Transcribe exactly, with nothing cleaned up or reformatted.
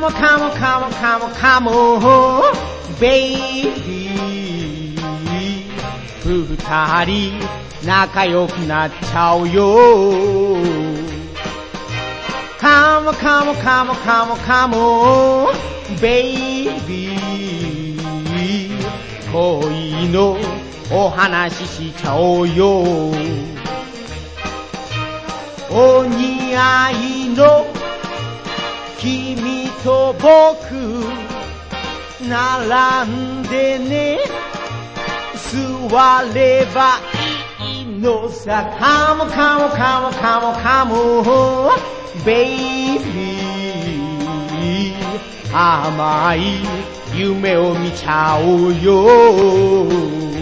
on, come on, come on, come on, come on, baby 二人仲良くなっちゃうよ Come on, come on, come on, come on, come on, baby 恋のお話しちゃおうよお似合いの君と僕並んでね座ればいいのさ Come on, come on, come on, come on, come on, baby 甘い夢を見ちゃおうよ